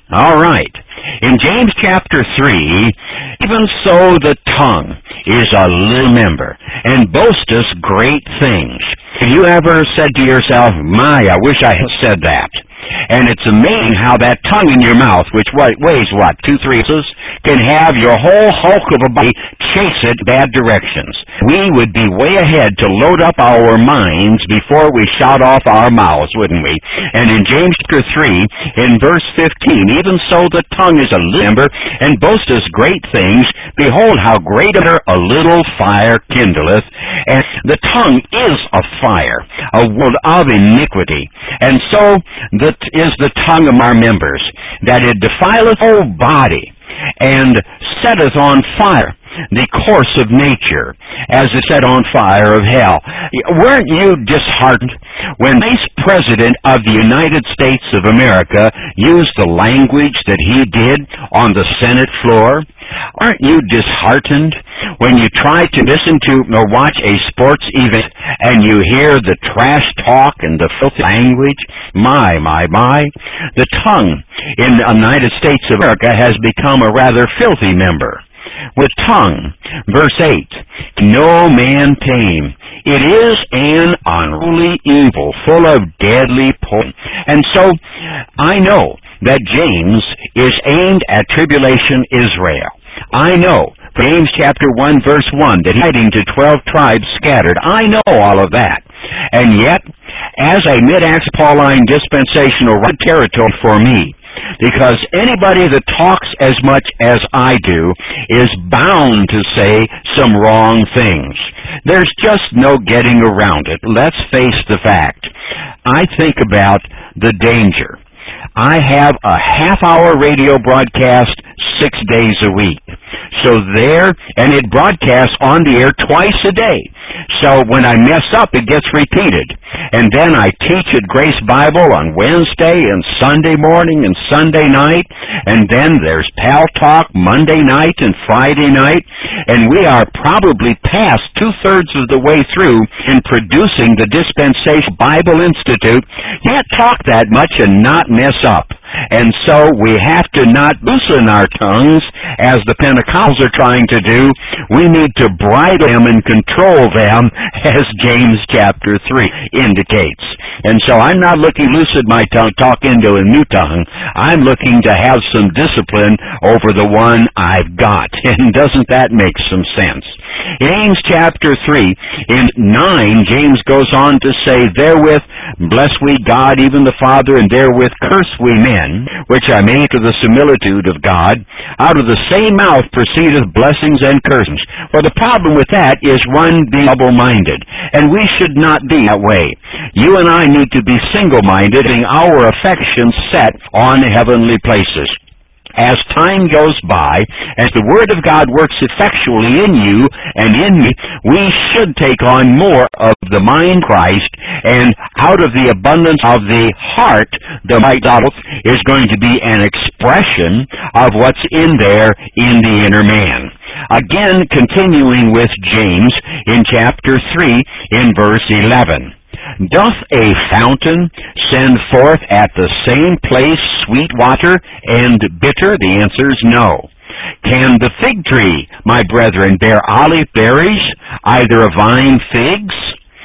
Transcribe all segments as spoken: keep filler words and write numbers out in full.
All right. In James chapter three, even so the tongue is a little member, and boasteth great things. Have you ever said to yourself, my, I wish I had said that? And it's amazing how that tongue in your mouth, which weighs, what, two, three ounces, can have your whole hulk of a body chase it bad directions. We would be way ahead to load up our minds before we shout off our mouths, wouldn't we? And in James chapter three, in verse fifteen, even so the tongue is a little member, and boasteth great things. Behold, how great a little fire kindleth. And the tongue is a fire, a world of iniquity. And so that is the tongue of our members, that it defileth the whole body, and setteth on fire the course of nature, as it set on fire of hell. Weren't you disheartened when the Vice President of the United States of America used the language that he did on the Senate floor? Aren't you disheartened when you try to listen to or watch a sports event and you hear the trash talk and the filthy language? My, my, my. The tongue in the United States of America has become a rather filthy member. With tongue, verse eight, no man tame. It is an unruly evil, full of deadly poison. And so, I know that James is aimed at tribulation Israel. I know, James chapter one, verse one, that he's writing to twelve tribes scattered. I know all of that. And yet, as a mid-Acts Pauline dispensational right territory for me, because anybody that talks as much as I do is bound to say some wrong things. There's just no getting around it. Let's face the fact. I think about the danger. I have a half-hour radio broadcast six days a week. So there, and it broadcasts on the air twice a day. So when I mess up, it gets repeated. And then I teach at Grace Bible on Wednesday and Sunday morning and Sunday night. And then there's Pal Talk Monday night and Friday night. And we are probably past two-thirds of the way through in producing the Dispensation Bible Institute. You can't talk that much and not mess up. And so we have to not loosen our tongues as the Pentecostals are trying to do. We need to bridle them and control them, as James chapter three indicates. And so I'm not looking to loosen my tongue, talk into a new tongue. I'm looking to have some discipline over the one I've got. And doesn't that make some sense? In James chapter three, in nine, James goes on to say, therewith bless we God, even the Father, and therewith curse we men, which are made to the similitude of God. Out of the same mouth proceedeth blessings and cursings. Well, the problem with that is one being double-minded, and we should not be that way. You and I need to be single-minded, having our affections set on heavenly places. As time goes by, as the Word of God works effectually in you and in me, we should take on more of the mind Christ, and out of the abundance of the heart, the mouth is going to be an expression of what's in there in the inner man. Again, continuing with James in chapter three, in verse eleven. Doth a fountain send forth at the same place sweet water and bitter? The answer is no. Can the fig tree, my brethren, bear olive berries, either a vine figs?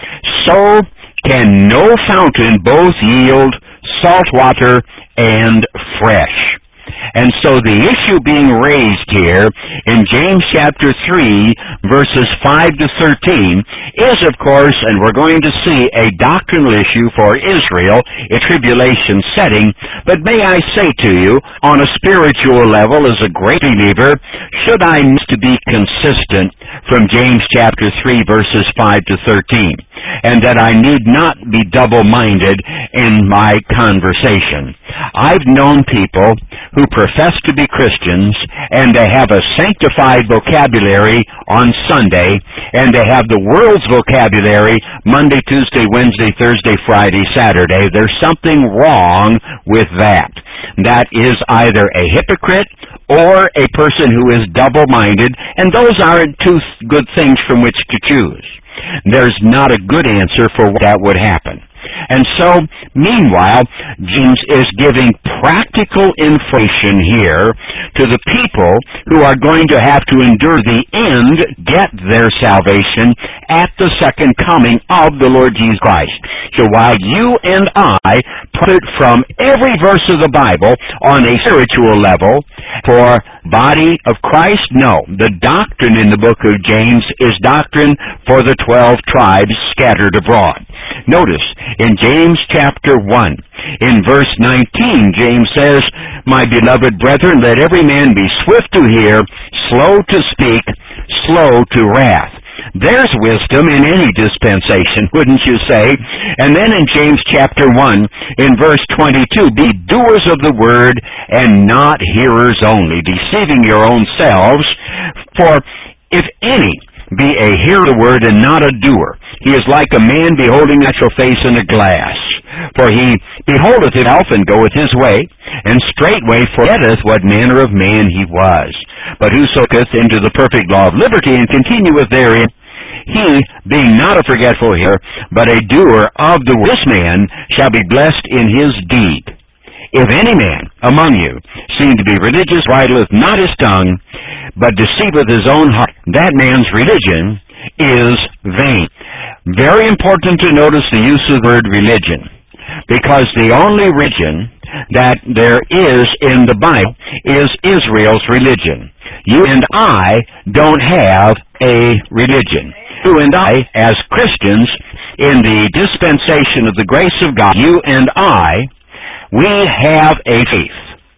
So can no fountain both yield salt water and fresh. And so the issue being raised here in James chapter three, verses five to thirteen, is, of course, and we're going to see, a doctrinal issue for Israel in tribulation setting. But may I say to you, on a spiritual level, as a great believer, should I need to be consistent from James chapter three, verses five to thirteen, and that I need not be double-minded in my conversation. I've known people who profess to be Christians, and they have a sanctified vocabulary on Sunday, and they have the world's vocabulary Monday, Tuesday, Wednesday, Thursday, Friday, Saturday. There's something wrong with that. That is either a hypocrite or a person who is double-minded, and those aren't two good things from which to choose. There's not a good answer for why that would happen. And so, meanwhile, James is giving practical information here to the people who are going to have to endure the end, get their salvation at the second coming of the Lord Jesus Christ. So while you and I profit from every verse of the Bible on a spiritual level for body of Christ, no. The doctrine in the book of James is doctrine for the twelve tribes scattered abroad. Notice, in James chapter one, in verse nineteen, James says, "My beloved brethren, let every man be swift to hear, slow to speak, slow to wrath." There's wisdom in any dispensation, wouldn't you say? And then in James chapter one, in verse twenty-two, "Be doers of the word and not hearers only, deceiving your own selves. For if any be a hearer of the word and not a doer, he is like a man beholding natural face in a glass. For he beholdeth himself and goeth his way, and straightway forgetteth what manner of man he was. But whoso goeth into the perfect law of liberty and continueth therein, he, being not a forgetful hearer, but a doer of the word, this man shall be blessed in his deed. If any man among you seem to be religious, bridleth not his tongue, but deceiveth his own heart, that man's religion is vain." Very important to notice the use of the word religion, because the only religion that there is in the Bible is Israel's religion. You and I don't have a religion. You and I, as Christians, in the dispensation of the grace of God, you and I, we have a faith.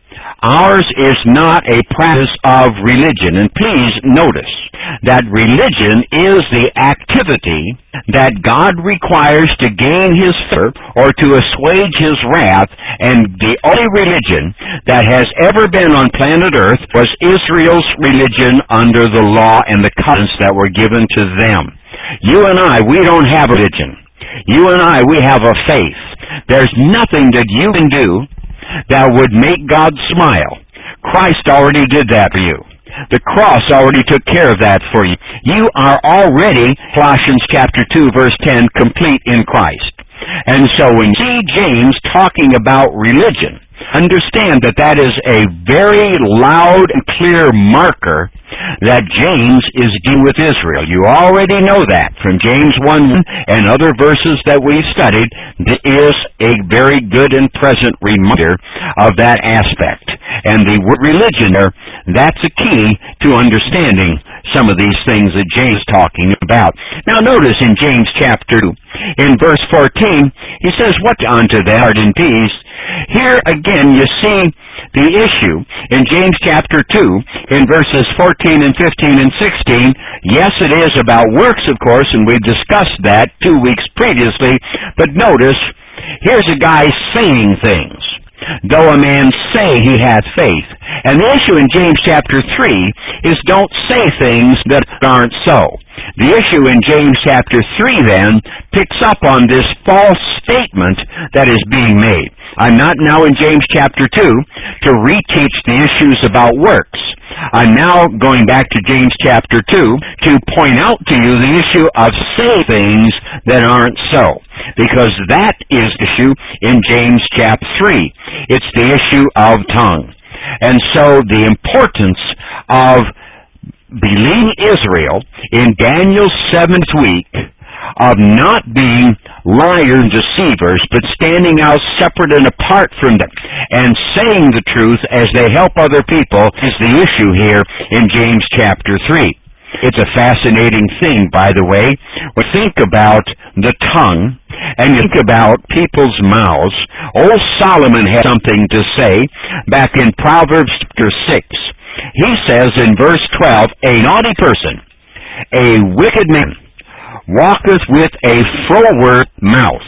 Ours is not a practice of religion. And please notice that religion is the activity that God requires to gain His favor or to assuage His wrath, and the only religion that has ever been on planet Earth was Israel's religion under the law and the covenants that were given to them. You and I, we don't have a religion. You and I, we have a faith. There's nothing that you can do that would make God smile. Christ already did that for you. The cross already took care of that for you. You are already, Colossians chapter two, verse ten, complete in Christ. And so when you see James talking about religion, understand that that is a very loud and clear marker that James is dealing with Israel. You already know that from James one and other verses that we studied. It is a very good and present reminder of that aspect. And the word religion there, that's a key to understanding some of these things that James is talking about. Now notice in James chapter two, in verse fourteen, he says, "What unto them art in peace?" Here again you see the issue in James chapter two, in verses fourteen and fifteen and sixteen. Yes, it is about works, of course, and we've discussed that two weeks previously, but notice, here's a guy saying things, though a man say he hath faith. And the issue in James chapter three is don't say things that aren't so. The issue in James chapter three then picks up on this false statement that is being made. I'm not now in James chapter two to reteach the issues about works. I'm now going back to James chapter two to point out to you the issue of saying things that aren't so, because that is the issue in James chapter three. It's the issue of tongue. And so the importance of believing Israel in Daniel's seventh week, of not being liars and deceivers, but standing out separate and apart from them and saying the truth as they help other people, is the issue here in James chapter three. It's a fascinating thing, by the way. When you think about the tongue and you think about people's mouths, old Solomon had something to say back in Proverbs chapter six. He says in verse twelve, "A naughty person, a wicked man, walketh with a froward mouth.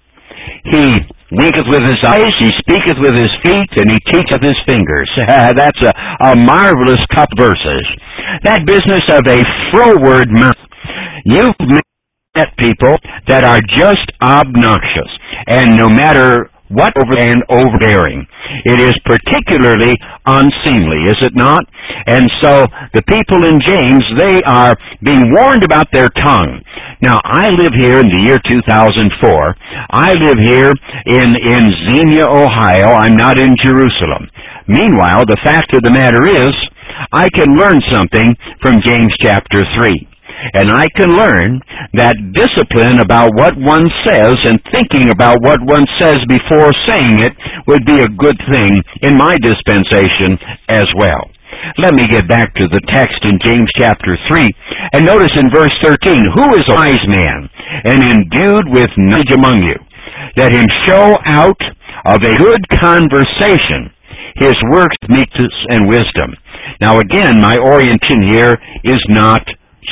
He winketh with his eyes, he speaketh with his feet, and he teacheth his fingers." That's a, a marvelous couple verses. That business of a froward mouth. You've met people that are just obnoxious, and no matter what, over and overbearing. It is particularly unseemly, is it not? And so the people in James, they are being warned about their tongue. Now, I live here in the year two thousand four. I live here in, in Xenia, Ohio. I'm not in Jerusalem. Meanwhile, the fact of the matter is, I can learn something from James chapter three. And I can learn that discipline about what one says and thinking about what one says before saying it would be a good thing in my dispensation as well. Let me get back to the text in James chapter three. And notice in verse thirteen, who is a wise man and endued with knowledge among you? Let him show out of a good conversation his works, meekness, and wisdom. Now again, my orientation here is not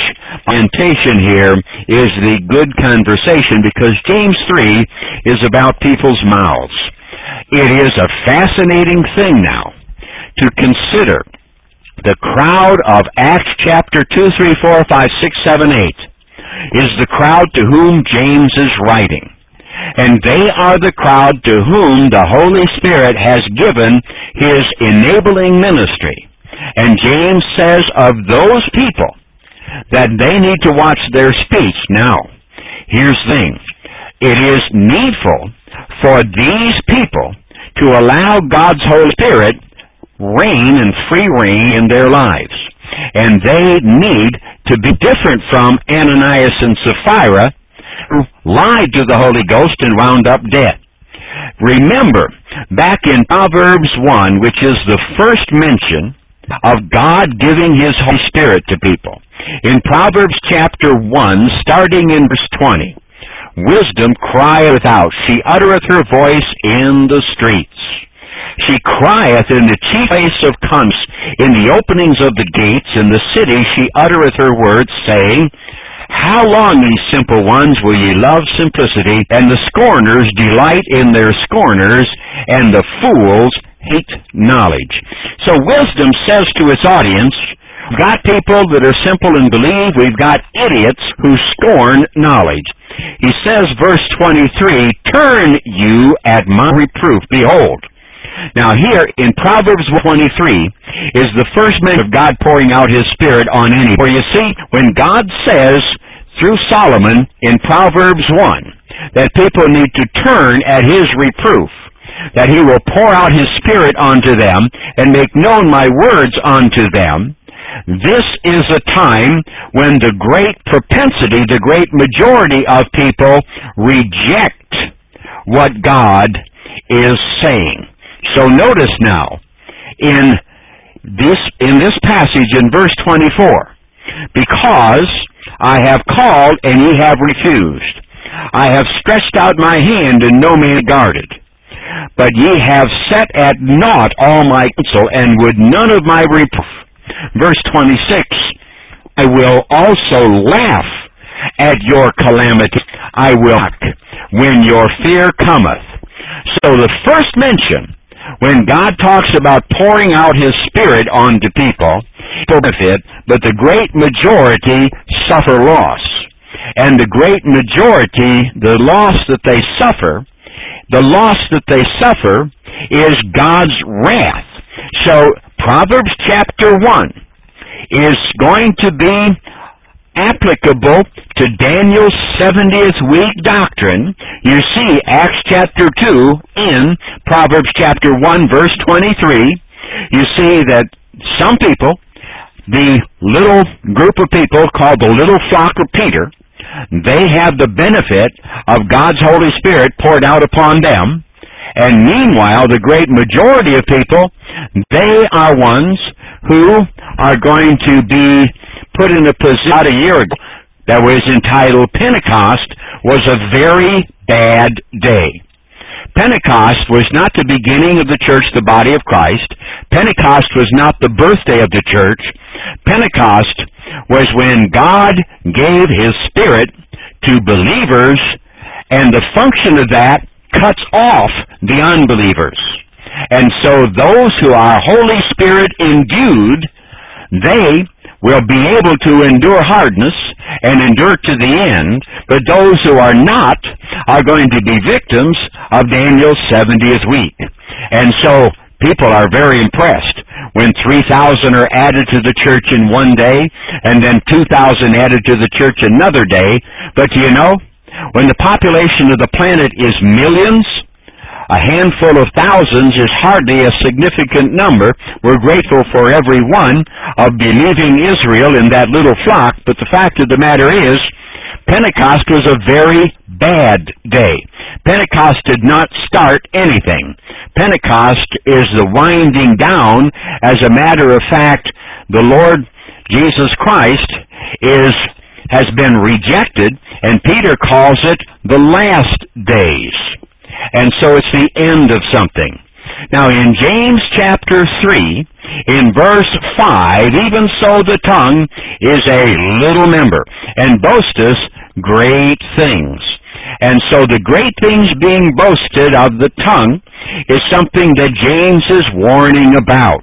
orientation here is the good conversation, because James three is about people's mouths. It is a fascinating thing now to consider the crowd of Acts chapter two, three, four, five, six, seven, eight is the crowd to whom James is writing. And they are the crowd to whom the Holy Spirit has given his enabling ministry. And James says of those people that they need to watch their speech. Now, here's the thing. It is needful for these people to allow God's Holy Spirit reign and free reign in their lives. And they need to be different from Ananias and Sapphira, who lied to the Holy Ghost and wound up dead. Remember, back in Proverbs one, which is the first mention of God giving his Holy Spirit to people, in Proverbs chapter one, starting in verse twenty, wisdom crieth out, she uttereth her voice in the streets. She crieth in the chief place of cons, in the openings of the gates, in the city she uttereth her words, saying, how long, ye simple ones, will ye love simplicity, and the scorners delight in their scorners, and the fools hate knowledge. So wisdom says to its audience, we've got people that are simple and believe, we've got idiots who scorn knowledge. He says, verse twenty-three, turn you at my reproof, behold. Now here in Proverbs twenty-three is the first mention of God pouring out his Spirit on any. For you see, when God says through Solomon in Proverbs one that people need to turn at his reproof, that he will pour out his Spirit onto them and make known my words unto them, this is a time when the great propensity, the great majority of people reject what God is saying. So notice now, in this, in this passage in verse twenty-four, because I have called and ye have refused. I have stretched out my hand and no man guarded. But ye have set at naught all my counsel and would none of my reproof. Verse twenty-six, I will also laugh at your calamity. I will mock when your fear cometh. So the first mention, when God talks about pouring out his Spirit onto people, for benefit, but the great majority suffer loss. And the great majority, the loss that they suffer, the loss that they suffer is God's wrath. So Proverbs chapter one is going to be applicable to Daniel's seventieth week doctrine. You see Acts chapter two in Proverbs chapter one verse twenty-three. You see that some people, the little group of people called the little flock of Peter, they have the benefit of God's Holy Spirit poured out upon them. And meanwhile, the great majority of people, they are ones who are going to be put in a position about a year ago that was entitled Pentecost was a very bad day. Pentecost was not the beginning of the church, the body of Christ. Pentecost was not the birthday of the church. Pentecost was when God gave his Spirit to believers, and the function of that cuts off the unbelievers. And so those who are Holy Spirit endued, they will be able to endure hardness and endure to the end, but those who are not are going to be victims of Daniel's seventieth week. And so people are very impressed when three thousand are added to the church in one day, and then two thousand added to the church another day. But you know, when the population of the planet is millions, a handful of thousands is hardly a significant number. We're grateful for every one of believing Israel in that little flock, but the fact of the matter is, Pentecost was a very bad day. Pentecost did not start anything. Pentecost is the winding down. As a matter of fact, the Lord Jesus Christ is has been rejected, and Peter calls it the last days. And so it's the end of something. Now in James chapter three, in verse five, even so the tongue is a little member, and boasteth great things. And so the great things being boasted of the tongue is something that James is warning about.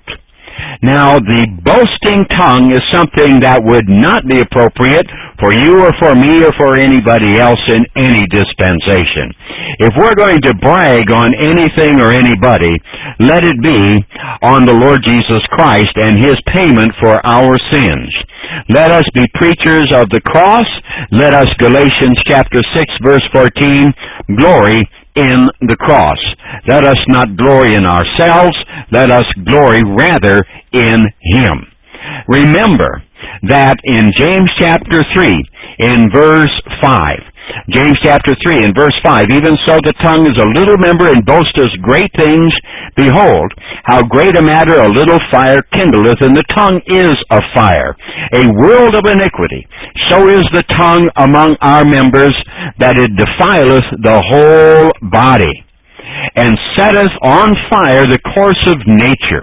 Now, the boasting tongue is something that would not be appropriate for you or for me or for anybody else in any dispensation. If we're going to brag on anything or anybody, let it be on the Lord Jesus Christ and His payment for our sins. Let us be preachers of the cross. Let us, Galatians chapter six, verse fourteen, glory in the cross. Let us not glory in ourselves. Let us glory rather in Him. Remember that in James chapter three, in verse five, James chapter three, in verse five, even so the tongue is a little member and boasteth great things. Behold, how great a matter a little fire kindleth, and the tongue is a fire, a world of iniquity. So is the tongue among our members, that it defileth the whole body, and setteth on fire the course of nature.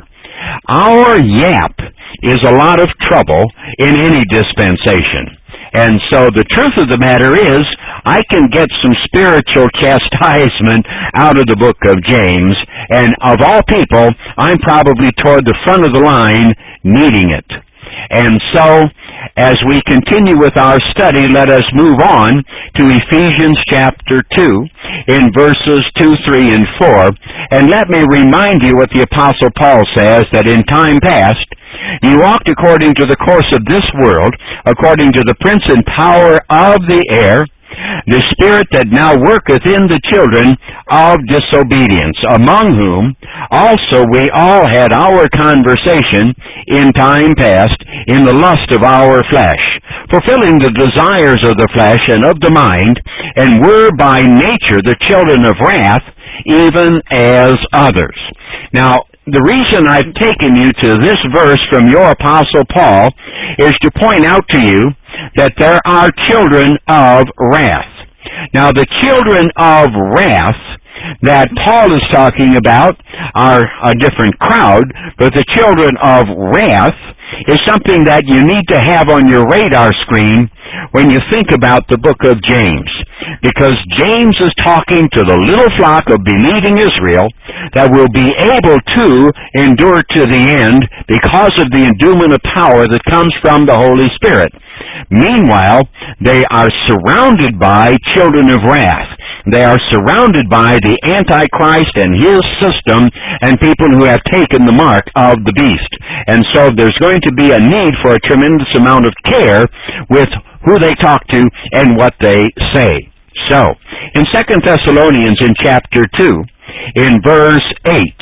Our yap is a lot of trouble in any dispensation. And so the truth of the matter is, I can get some spiritual chastisement out of the book of James, and of all people, I'm probably toward the front of the line needing it. And so, as we continue with our study, let us move on to Ephesians chapter two, in verses two, three, and four. And let me remind you what the Apostle Paul says, that in time past, you walked according to the course of this world, according to the prince and power of the air, the spirit that now worketh in the children of disobedience, among whom also we all had our conversation in time past in the lust of our flesh, fulfilling the desires of the flesh and of the mind, and were by nature the children of wrath, even as others. Now, the reason I've taken you to this verse from your Apostle Paul is to point out to you that there are children of wrath. Now, the children of wrath that Paul is talking about are a different crowd, but the children of wrath is something that you need to have on your radar screen when you think about the book of James. Because James is talking to the little flock of believing Israel that will be able to endure to the end because of the endowment of power that comes from the Holy Spirit. Meanwhile, they are surrounded by children of wrath. They are surrounded by the Antichrist and his system and people who have taken the mark of the beast. And so there's going to be a need for a tremendous amount of care with who they talk to and what they say. So, in Second Thessalonians in chapter two, in verse eight,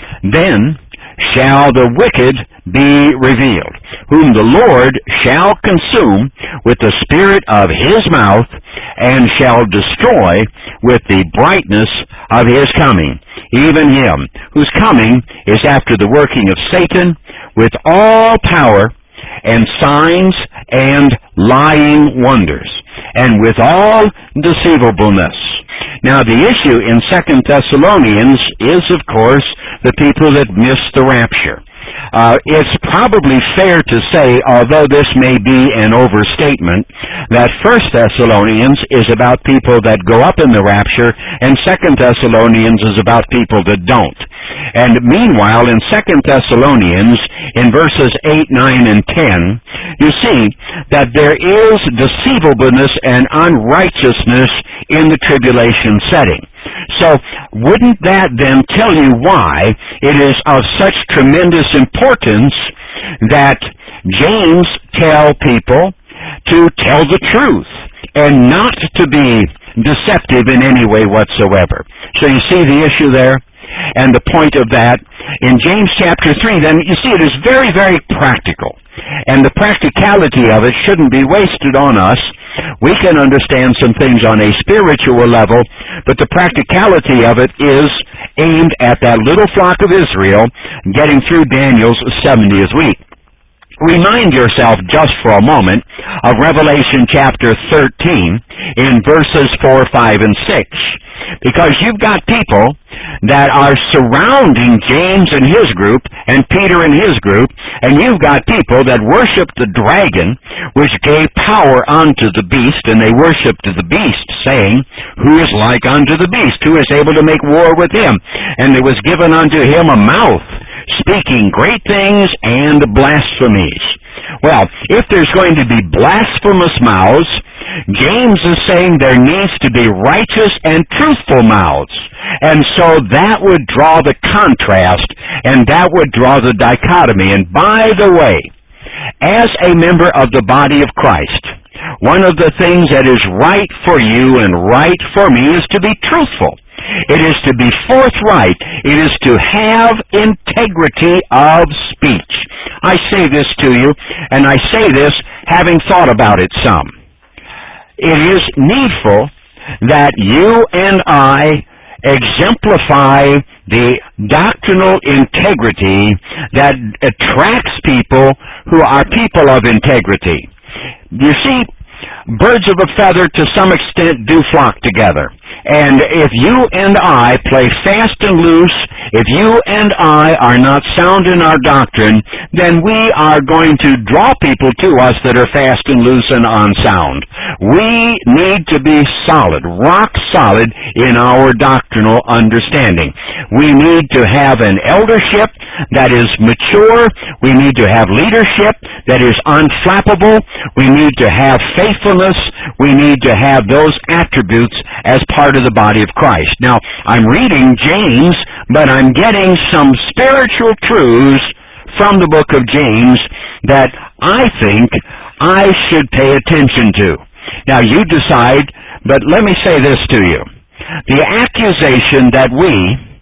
then shall the wicked be revealed, whom the Lord shall consume with the spirit of his mouth, and shall destroy with the brightness of his coming, even him whose coming is after the working of Satan, with all power and signs and lying wonders, and with all deceivableness. Now, the issue in Second Thessalonians is, of course, the people that miss the rapture. Uh, it's probably fair to say, although this may be an overstatement, that First Thessalonians is about people that go up in the rapture, and Second Thessalonians is about people that don't. And meanwhile, in Second Thessalonians, in verses eight, nine, and ten, you see that there is deceivableness and unrighteousness in the tribulation setting. So wouldn't that then tell you why it is of such tremendous importance that James tell people to tell the truth and not to be deceptive in any way whatsoever? So you see the issue there? And the point of that, in James chapter three, then, you see, it is very, very practical. And the practicality of it shouldn't be wasted on us. We can understand some things on a spiritual level, but the practicality of it is aimed at that little flock of Israel getting through Daniel's seventieth week. Remind yourself just for a moment of Revelation chapter thirteen in verses four, five, and six. Because you've got people that are surrounding James and his group and Peter and his group, and you've got people that worship the dragon, which gave power unto the beast, and they worshiped the beast, saying, Who is like unto the beast? Who is able to make war with him? And there was given unto him a mouth, speaking great things and blasphemies. Well, if there's going to be blasphemous mouths, James is saying there needs to be righteous and truthful mouths. And so that would draw the contrast, and that would draw the dichotomy. And by the way, as a member of the body of Christ, one of the things that is right for you and right for me is to be truthful. It is to be forthright. It is to have integrity of speech. I say this to you, and I say this having thought about it some. It is needful that you and I exemplify the doctrinal integrity that attracts people who are people of integrity. You see, birds of a feather to some extent do flock together. And if you and I play fast and loose, if you and I are not sound in our doctrine, then we are going to draw people to us that are fast and loose and unsound. We need to be solid, rock solid in our doctrinal understanding. We need to have an eldership that is mature. We need to have leadership that is unflappable. We need to have faithfulness. We need to have those attributes as part of the body of Christ. Now, I'm reading James, but I'm getting some spiritual truths from the book of James that I think I should pay attention to. Now, you decide, but let me say this to you. The accusation that we,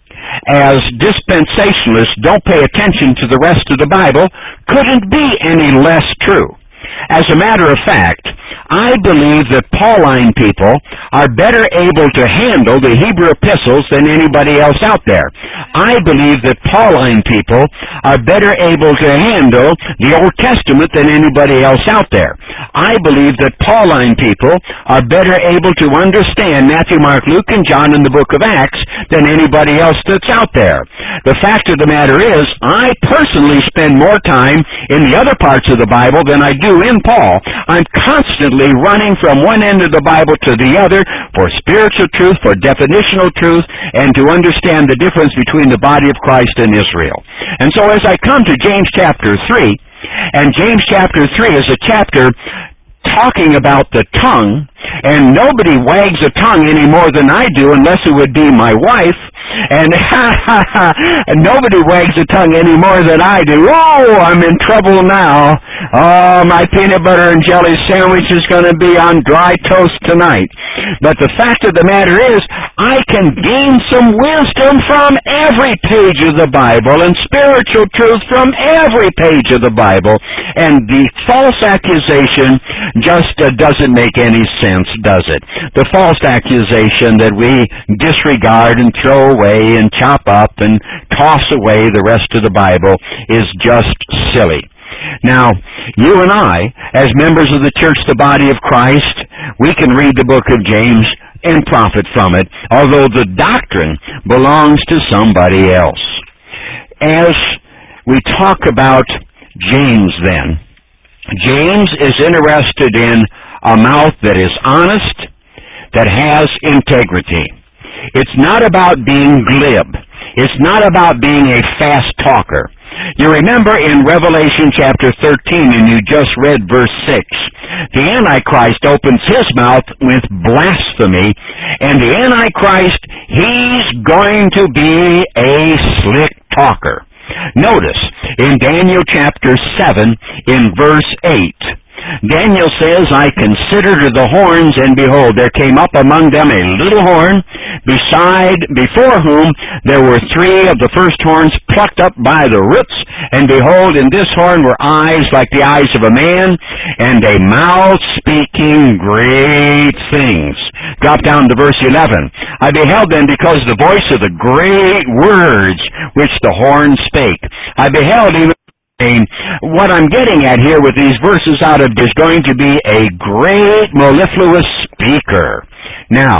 as dispensationalists, don't pay attention to the rest of the Bible couldn't be any less true. As a matter of fact, I believe that Pauline people are better able to handle the Hebrew epistles than anybody else out there. I believe that Pauline people are better able to handle the Old Testament than anybody else out there. I believe that Pauline people are better able to understand Matthew, Mark, Luke, and John in the book of Acts than anybody else that's out there. The fact of the matter is, I personally spend more time in the other parts of the Bible than I do in Paul. I'm constantly running from one end of the Bible to the other for spiritual truth, for definitional truth, and to understand the difference between the body of Christ and Israel. And so as I come to James chapter three, and James chapter three is a chapter talking about the tongue, and nobody wags a tongue any more than I do unless it would be my wife. And nobody wags a tongue any more than I do. Oh, I'm in trouble now. Oh, my peanut butter and jelly sandwich is going to be on dry toast tonight. But the fact of the matter is, I can gain some wisdom from every page of the Bible and spiritual truth from every page of the Bible. And the false accusation just uh, doesn't make any sense, does it? The false accusation that we disregard and throw away and chop up and toss away the rest of the Bible is just silly. Now, you and I, as members of the church, the body of Christ, we can read the book of James and profit from it, although the doctrine belongs to somebody else. As we talk about James then, James is interested in a mouth that is honest, that has integrity. It's not about being glib. It's not about being a fast talker. You remember in Revelation chapter thirteen, and you just read verse six, the Antichrist opens his mouth with blasphemy, And the Antichrist, he's going to be a slick talker. Notice, in Daniel chapter seven, in verse eight, Daniel says, I considered the horns, and behold, there came up among them a little horn, beside, before whom there were three of the first horns plucked up by the roots, and behold, in this horn were eyes like the eyes of a man, and a mouth speaking great things. Drop down to verse eleven. I beheld then, because the voice of the great words which the horn spake. I beheld even what I'm getting at here with these verses out of is going to be a great mellifluous speaker. Now,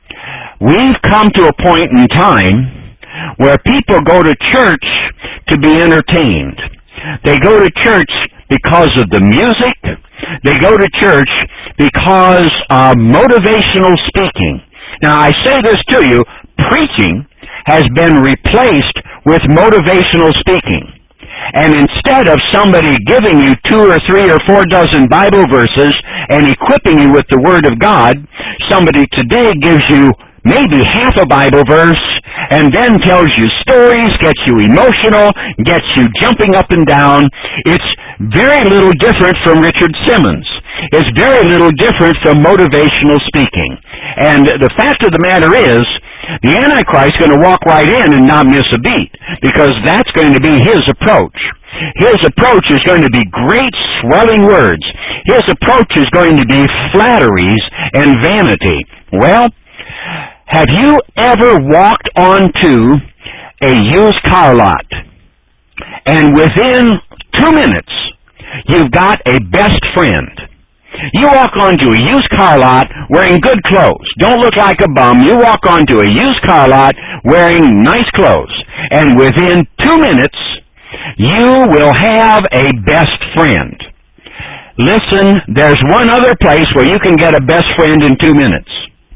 we've come to a point in time where people go to church to be entertained. They go to church because of the music. They go to church because of motivational speaking. Now, I say this to you, preaching has been replaced with motivational speaking. And instead of somebody giving you two or three or four dozen Bible verses and equipping you with the Word of God, somebody today gives you maybe half a Bible verse and then tells you stories, gets you emotional, gets you jumping up and down. It's very little different from Richard Simmons. It's very little different from motivational speaking. And the fact of the matter is, the Antichrist is going to walk right in and not miss a beat, because that's going to be his approach. His approach is going to be great swelling words. His approach is going to be flatteries and vanity. Well, have you ever walked onto a used car lot, and within two minutes, you've got a best friend? You walk onto a used car lot wearing good clothes. Don't look like a bum. You walk onto a used car lot wearing nice clothes. And within two minutes, you will have a best friend. Listen, there's one other place where you can get a best friend in two minutes.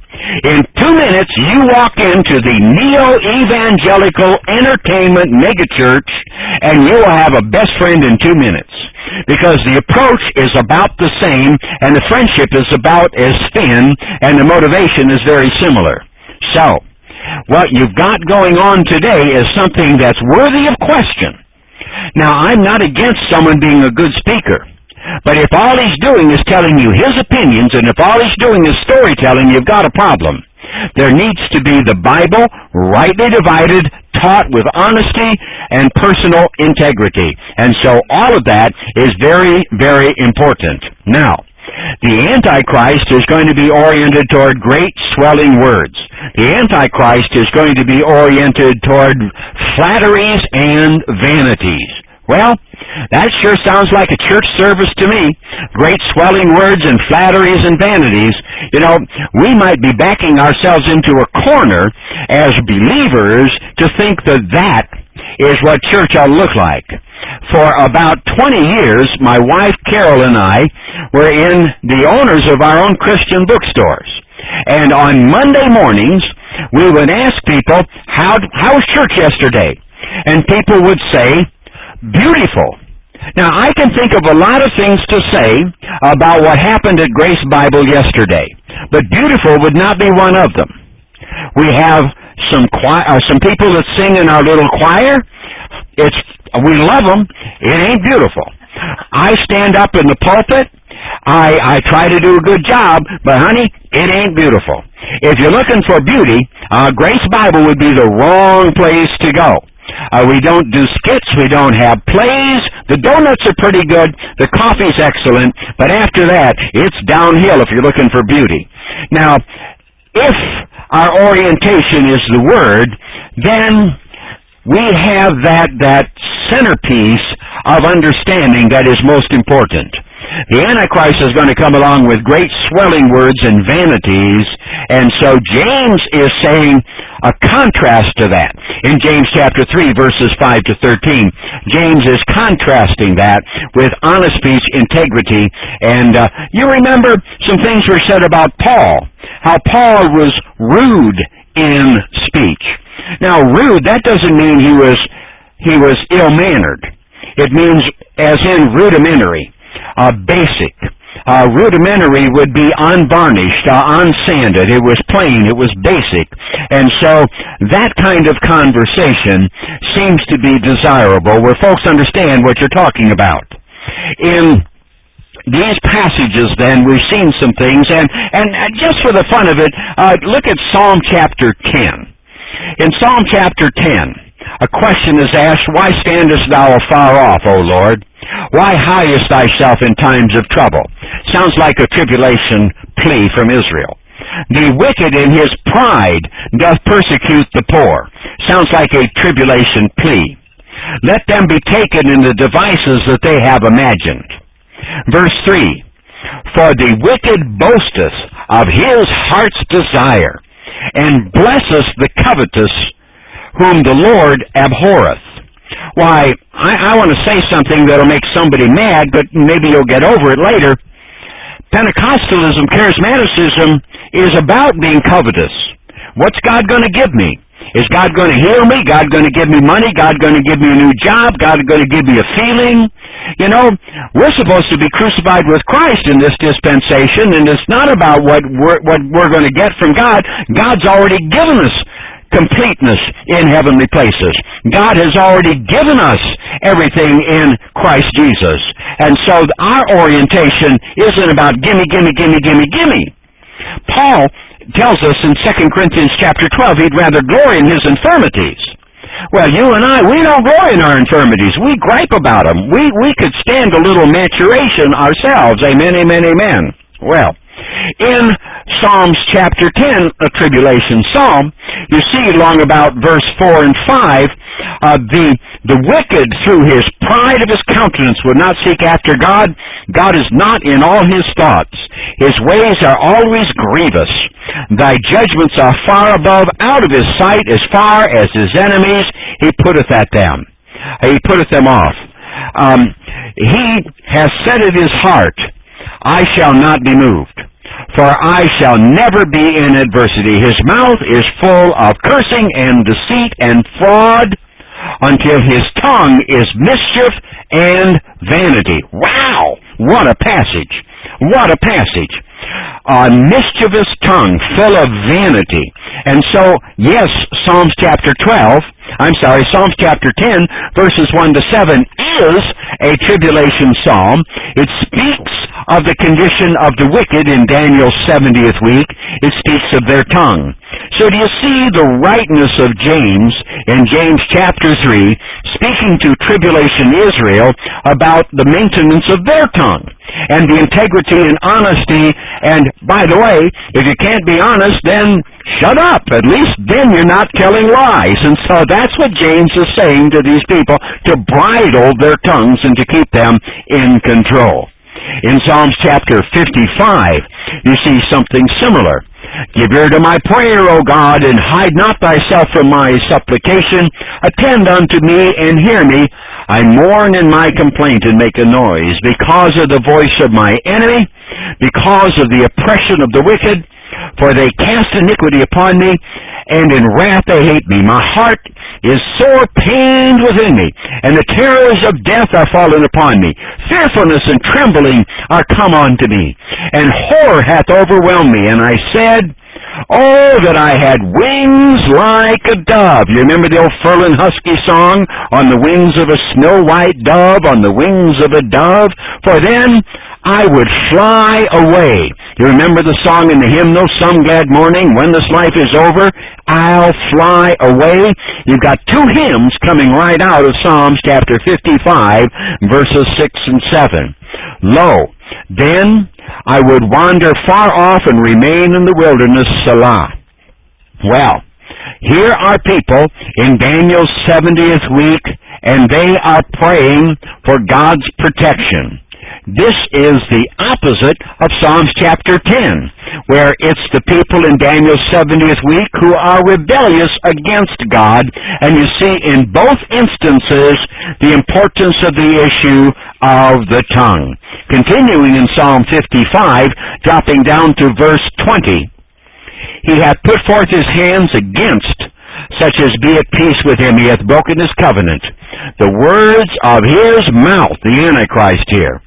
In two minutes, you walk into the neo-evangelical entertainment megachurch, and you will have a best friend in two minutes. Because the approach is about the same, and the friendship is about as thin, and the motivation is very similar. So, what you've got going on today is something that's worthy of question. Now, I'm not against someone being a good speaker, but if all he's doing is telling you his opinions, and if all he's doing is storytelling, you've got a problem. There needs to be the Bible rightly divided, taught with honesty and personal integrity. And so all of that is very, very important. Now, the Antichrist is going to be oriented toward great swelling words. The Antichrist is going to be oriented toward flatteries and vanities. Well, that sure sounds like a church service to me. Great swelling words and flatteries and vanities. You know, we might be backing ourselves into a corner as believers to think that that is what church ought to look like. For about twenty years, my wife Carol and I were in the owners of our own Christian bookstores. And on Monday mornings, we would ask people, how, how was church yesterday? And people would say, beautiful. Now, I can think of a lot of things to say about what happened at Grace Bible yesterday, but beautiful would not be one of them. We have some choir, uh, some people that sing in our little choir. It's we love them. It ain't beautiful. I stand up in the pulpit. I I try to do a good job, but honey, it ain't beautiful. If you're looking for beauty, uh, Grace Bible would be the wrong place to go. Uh, we don't do skits. We don't have plays. The donuts are pretty good. The coffee's excellent. But after that, it's downhill if you're looking for beauty. Now, if our orientation is the Word, then we have that, that centerpiece of understanding that is most important. The Antichrist is going to come along with great swelling words and vanities, and so James is saying a contrast to that. In James chapter three, verses five to thirteen, James is contrasting that with honest speech, integrity, and uh, you remember some things were said about Paul, how Paul was rude in speech. Now, rude, that doesn't mean he was he was ill-mannered. It means as in rudimentary, uh, basic, uh, rudimentary would be unvarnished, uh, unsanded. It was plain. It was basic. And so that kind of conversation seems to be desirable where folks understand what you're talking about. In these passages, then, we've seen some things, and, and just for the fun of it, uh, look at Psalm chapter ten. In Psalm chapter ten, a question is asked, "Why standest thou afar off, O Lord? Why highest thyself in times of trouble?" Sounds like a tribulation plea from Israel. "The wicked in his pride doth persecute the poor." Sounds like a tribulation plea. "Let them be taken in the devices that they have imagined." Verse three, "For the wicked boasteth of his heart's desire, and blesseth the covetous, whom the Lord abhorreth." Why, I, I want to say something that'll make somebody mad, but maybe you'll get over it later. Pentecostalism, charismaticism, is about being covetous. What's God going to give me? Is God going to heal me? God going to give me money? God going to give me a new job? God going to give me a feeling? You know, we're supposed to be crucified with Christ in this dispensation, and it's not about what we're, what we're going to get from God. God's already given us completeness in heavenly places. God has already given us everything in Christ Jesus. And so our orientation isn't about gimme, gimme, gimme, gimme, gimme. Paul tells us in Second Corinthians chapter twelve he'd rather glory in his infirmities. Well, you and I, we don't glory in our infirmities. We gripe about them. We, we could stand a little maturation ourselves. Amen, amen, amen. Well, in Psalms chapter ten, a tribulation psalm, you see along about verse four and five, uh, the, the wicked through his pride of his countenance would not seek after God. God is not in all his thoughts. His ways are always grievous. Thy judgments are far above, out of his sight, as far as his enemies, he putteth at them. He putteth them off. Um, he has said in his heart, I shall not be moved, for I shall never be in adversity. His mouth is full of cursing and deceit and fraud, until his tongue is mischief and vanity. Wow! What a passage! What a passage! A mischievous tongue, full of vanity. And so, yes, Psalms chapter twelve, I'm sorry, Psalms chapter ten, verses one to seven is a tribulation psalm. It speaks of the condition of the wicked in Daniel's seventieth week. It speaks of their tongue. So do you see the rightness of James in James chapter three, speaking to tribulation Israel about the maintenance of their tongue and the integrity and honesty? And by the way, if you can't be honest, then shut up. At least then you're not telling lies. And so that's what James is saying to these people, to bridle their tongues and to keep them in control. In Psalms chapter fifty-five, you see something similar. Give ear to my prayer, O God, and hide not thyself from my supplication. Attend unto me and hear me. I mourn in my complaint and make a noise because of the voice of my enemy, because of the oppression of the wicked. For they cast iniquity upon me, and in wrath they hate me. My heart is sore pained within me, and the terrors of death are fallen upon me. Fearfulness and trembling are come unto me, and horror hath overwhelmed me. And I said, Oh, that I had wings like a dove. You remember the old Ferlin Husky song, On the wings of a snow-white dove, on the wings of a dove? For then I would fly away. You remember the song in the hymnal, Some Glad Morning, When This Life Is Over, I'll Fly Away? You've got two hymns coming right out of Psalms chapter fifty-five, verses six and seven. Lo, then I would wander far off and remain in the wilderness, Selah. Well, here are people in Daniel's seventieth week, and they are praying for God's protection. This is the opposite of Psalms chapter ten, where it's the people in Daniel's seventieth week who are rebellious against God, and you see in both instances the importance of the issue of the tongue. Continuing in Psalm fifty-five, dropping down to verse twenty, He hath put forth his hands against such as be at peace with him. He hath broken his covenant. The words of his mouth, the Antichrist here,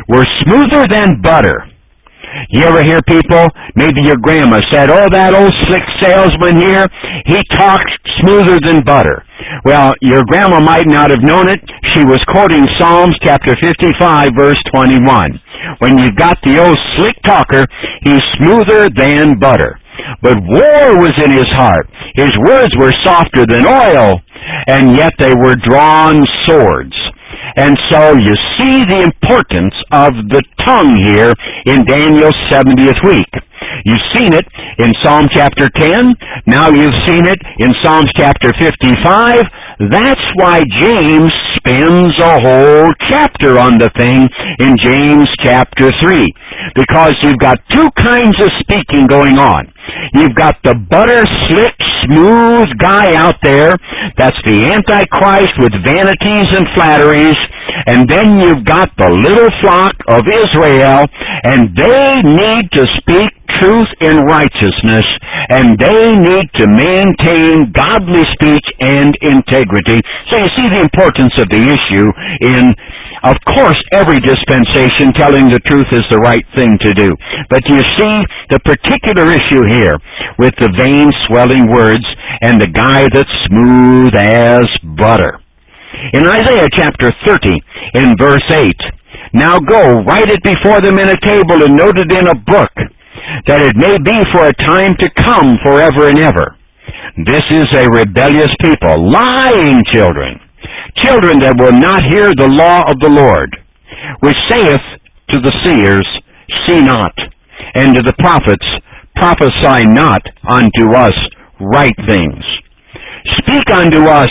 were smoother than butter. You ever hear people, maybe your grandma said, oh, that old slick salesman here, he talks smoother than butter. Well, your grandma might not have known it. She was quoting Psalms chapter fifty-five, verse twenty-one. When you've got the old slick talker, he's smoother than butter. But war was in his heart. His words were softer than oil, and yet they were drawn swords. And so you see the importance of the tongue here in Daniel's seventieth week. You've seen it in Psalm chapter ten. Now you've seen it in Psalms chapter fifty-five. That's why James spends a whole chapter on the thing in James chapter three. Because you've got two kinds of speaking going on. You've got the butter slick, smooth guy out there. That's the Antichrist with vanities and flatteries. And then you've got the little flock of Israel, and they need to speak truth in righteousness, and they need to maintain godly speech and integrity. So you see the importance of the issue in, of course, every dispensation telling the truth is the right thing to do. But you see the particular issue here with the vain, swelling words and the guy that's smooth as butter. In Isaiah chapter thirty, in verse eight, now go, write it before them in a table and note it in a book, that it may be for a time to come forever and ever. This is a rebellious people, lying children, children that will not hear the law of the Lord, which saith to the seers, see not, and to the prophets, prophesy not unto us right things. Speak unto us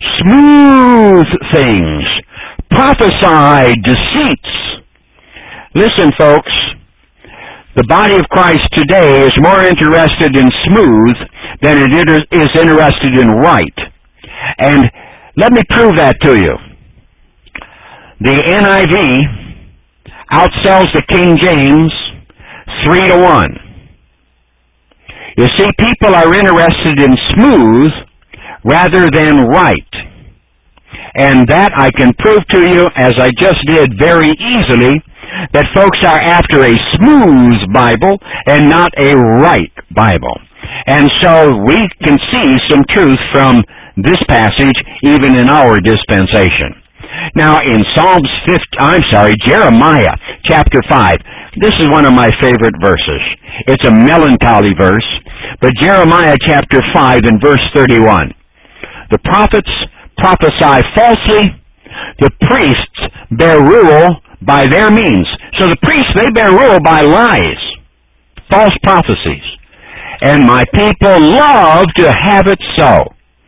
smooth things. Prophesy deceits. Listen, folks, the body of Christ today is more interested in smooth than it is interested in right. And let me prove that to you. The N I V outsells the King James three to one. You see, people are interested in smooth rather than right. And that I can prove to you, as I just did very easily, that folks are after a smooth Bible and not a right Bible. And so we can see some truth from this passage even in our dispensation. Now in Psalms fifty, I'm sorry, Jeremiah chapter five, this is one of my favorite verses. It's a melancholy verse, but Jeremiah chapter five and verse thirty-one. The prophets prophesy falsely, the priests bear rule by their means. So the priests, they bear rule by lies, false prophecies. And my people love to have it so.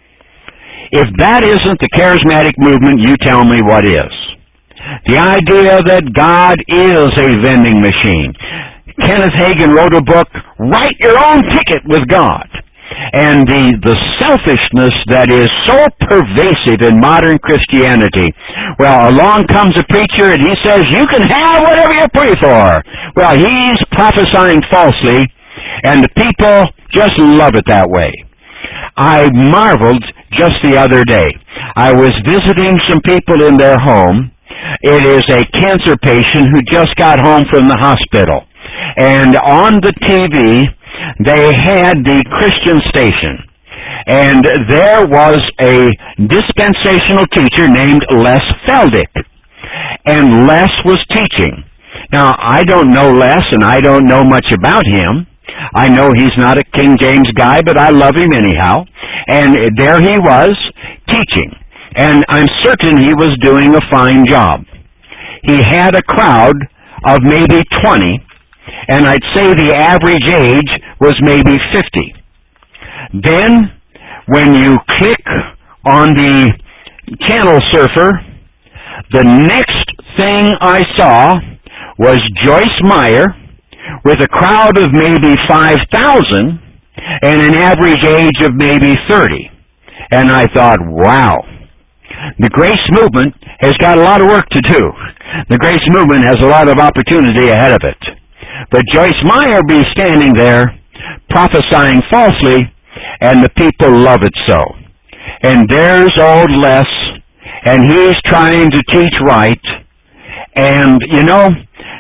If that isn't the charismatic movement, you tell me what is. The idea that God is a vending machine. Kenneth Hagin wrote a book, Write Your Own Ticket with God. And the, the selfishness that is so pervasive in modern Christianity. Well, along comes a preacher and he says, you can have whatever you pray for. Well, he's prophesying falsely, and the people just love it that way. I marveled just the other day. I was visiting some people in their home. It is a cancer patient who just got home from the hospital. And on the T V, they had the Christian station. And there was a dispensational teacher named Les Feldick. And Les was teaching. Now, I don't know Les, and I don't know much about him. I know he's not a King James guy, but I love him anyhow. And there he was, teaching. And I'm certain he was doing a fine job. He had a crowd of maybe twenty, and I'd say the average age was maybe fifty. Then, when you click on the channel surfer, the next thing I saw was Joyce Meyer with a crowd of maybe five thousand and an average age of maybe thirty. And I thought, wow, the Grace Movement has got a lot of work to do. The Grace Movement has a lot of opportunity ahead of it. But Joyce Meyer be standing there prophesying falsely, and the people love it so. And there's old Les, and he's trying to teach right. And, you know,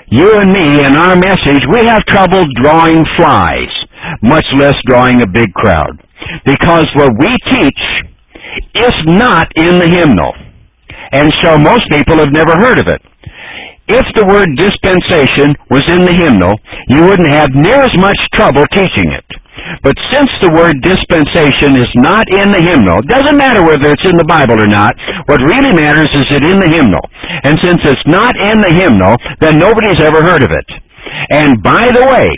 You and me, in our message, we have trouble drawing flies, much less drawing a big crowd. Because what we teach is not in the hymnal. And so most people have never heard of it. If the word dispensation was in the hymnal, you wouldn't have near as much trouble teaching it. But since the word dispensation is not in the hymnal, it doesn't matter whether it's in the Bible or not. What really matters is it in the hymnal. And since it's not in the hymnal, then nobody's ever heard of it. And by the way,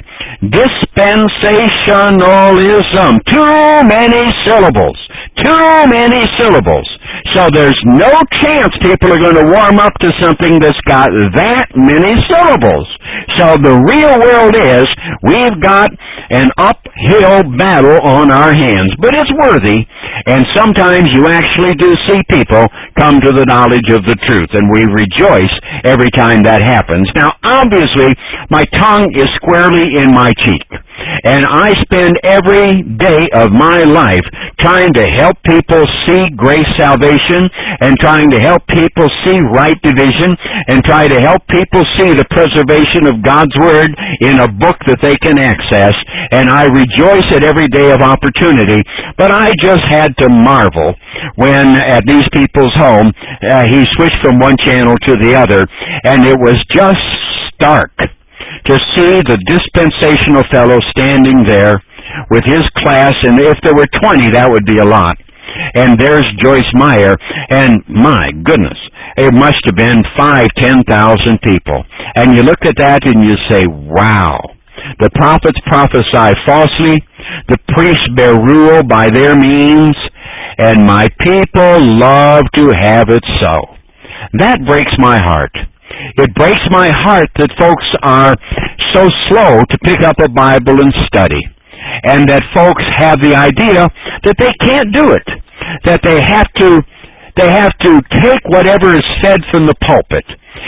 dispensationalism, too many syllables. Too many syllables. So there's no chance people are going to warm up to something that's got that many syllables. So the real world is, we've got an uphill battle on our hands. But it's worthy, and sometimes you actually do see people come to the knowledge of the truth, and we rejoice every time that happens. Now, obviously, my tongue is squarely in my cheek. And I spend every day of my life trying to help people see grace salvation, and trying to help people see right division, and try to help people see the preservation of God's Word in a book that they can access. And I rejoice at every day of opportunity. But I just had to marvel when at these people's home uh, he switched from one channel to the other, and it was just stark to see the dispensational fellow standing there with his class, and if there were twenty, that would be a lot. And there's Joyce Meyer, and my goodness, it must have been five, ten thousand people. And you look at that and you say, wow. The prophets prophesy falsely, the priests bear rule by their means, and my people love to have it so. That breaks my heart. It breaks my heart that folks are so slow to pick up a Bible and study, and that folks have the idea that they can't do it, that they have to they have to take whatever is fed from the pulpit,